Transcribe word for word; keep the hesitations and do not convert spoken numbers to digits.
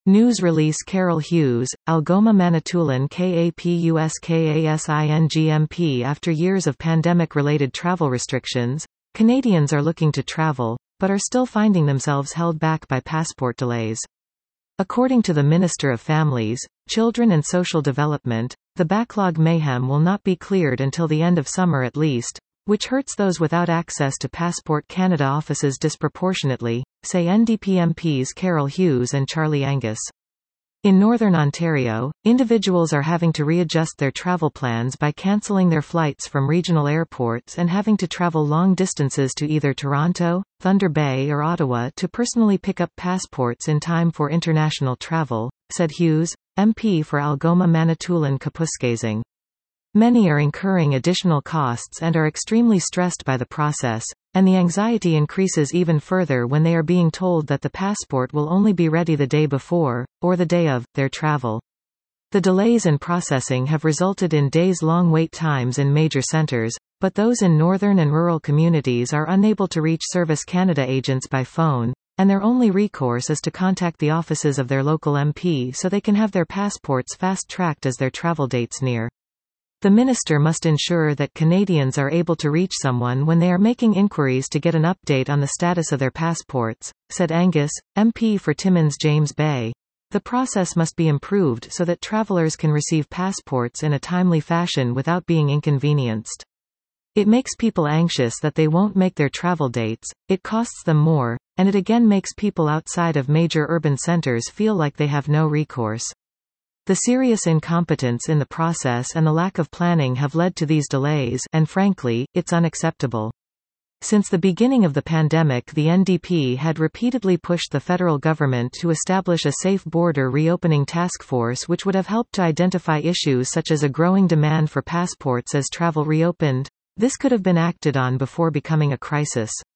News release Carol Hughes, Algoma Manitoulin KAPUSKASINGMP. After years of pandemic-related travel restrictions, Canadians are looking to travel, but are still finding themselves held back by passport delays. According to the Minister of Families, Children and Social Development, the backlog mayhem will not be cleared until the end of summer at least, which hurts those without access to Passport Canada offices disproportionately, say N D P M Ps Carol Hughes and Charlie Angus. In Northern Ontario, individuals are having to readjust their travel plans by cancelling their flights from regional airports and having to travel long distances to either Toronto, Thunder Bay or Ottawa to personally pick up passports in time for international travel, said Hughes, M P for Algoma Manitoulin Kapuskasing. Many are incurring additional costs and are extremely stressed by the process, and the anxiety increases even further when they are being told that the passport will only be ready the day before, or the day of, their travel. The delays in processing have resulted in days-long wait times in major centres, but those in northern and rural communities are unable to reach Service Canada agents by phone, and their only recourse is to contact the offices of their local M P so they can have their passports fast-tracked as their travel dates near. The minister must ensure that Canadians are able to reach someone when they are making inquiries to get an update on the status of their passports, said Angus, M P for Timmins James Bay. The process must be improved so that travellers can receive passports in a timely fashion without being inconvenienced. It makes people anxious that they won't make their travel dates, it costs them more, and it again makes people outside of major urban centres feel like they have no recourse. The serious incompetence in the process and the lack of planning have led to these delays, and frankly, it's unacceptable. Since the beginning of the pandemic, the N D P had repeatedly pushed the federal government to establish a safe border reopening task force which would have helped to identify issues such as a growing demand for passports as travel reopened. This could have been acted on before becoming a crisis.